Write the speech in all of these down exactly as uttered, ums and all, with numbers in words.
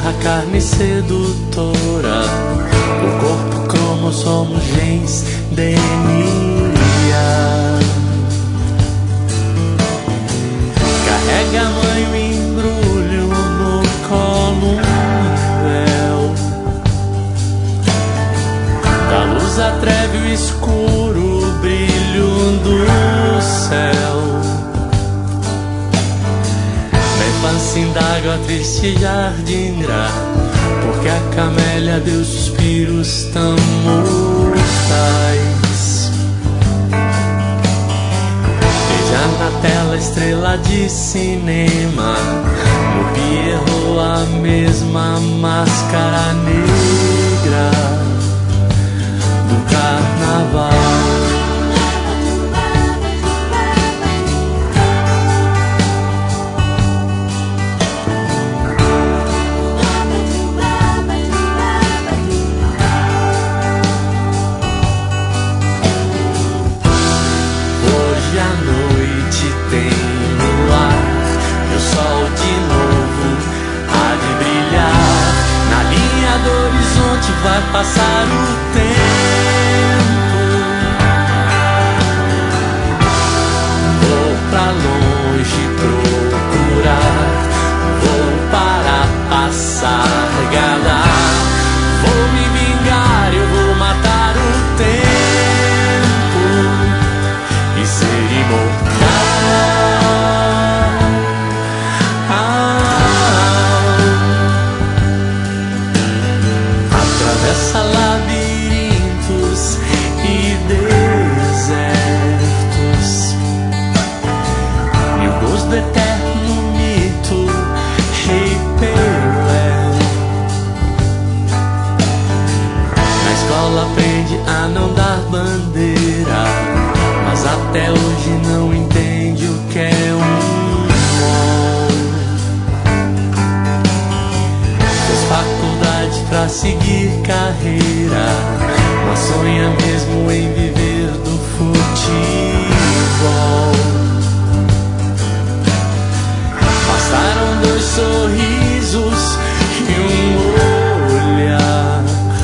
a carne sedutora, o corpo, cromossomos, genes, D N A. Carrega a mãe o embrulho no colo, um véu da luz, a treva e o escuro, o brilho do céu. Na infância indago a triste jardineira, porque a camélia deu suspiros tão mortais. Veja na tela estrela de cinema, no Pierrot a mesma máscara negra do carnaval. Vai passar o tempo, vou pra longe procurar, vou para passar, gadar, vou me vingar, eu vou matar o tempo e ser imortal. Atravessa labirintos e desertos, e o gosto do eterno mito, Rei Pelé. Na escola aprende a não dar bandeira, mas até hoje não entende o que é um gol. Fez faculdade pra seguir carreira, mas sonha mesmo em viver do futebol. Bastaram dois sorrisos e um olhar,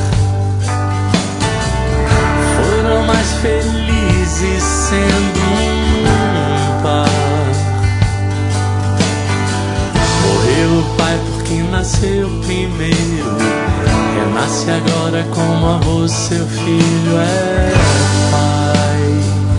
foram mais felizes sendo um par. Morreu o pai porque nasceu primeiro, renasce agora como avô, seu filho é pai.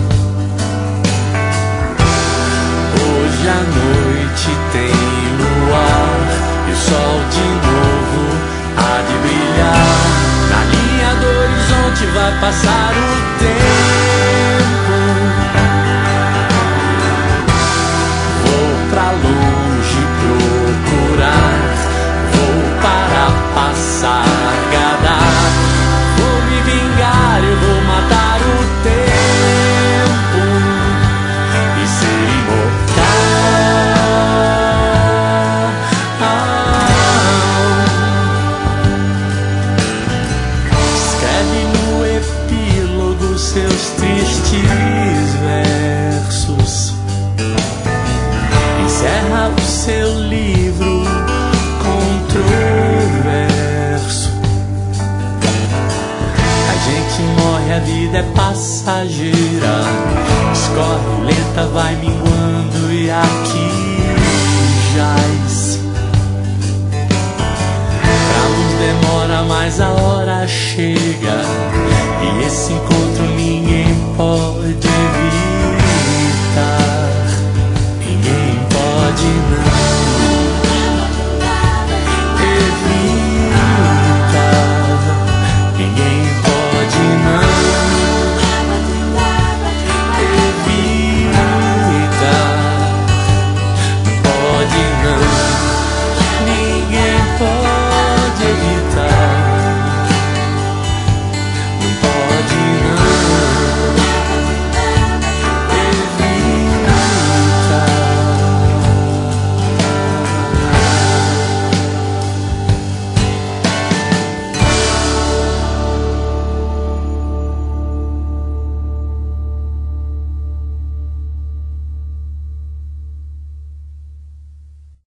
Hoje à noite tem luar e o sol de novo há de brilhar. Na linha do horizonte vai passar o tempo, vou pra longe procurar, vou para passar, gadar, vou me vingar, eu vou matar o tempo e ser imortal. Escreve no epílogo seus tristes versos, encerra o seu livro controverso. A gente morre, a vida é passageira, escorre lenta, vai minguando e aqui jaz. Pra luz demora, mas a hora chega, e esse encontro ninguém pode evitar.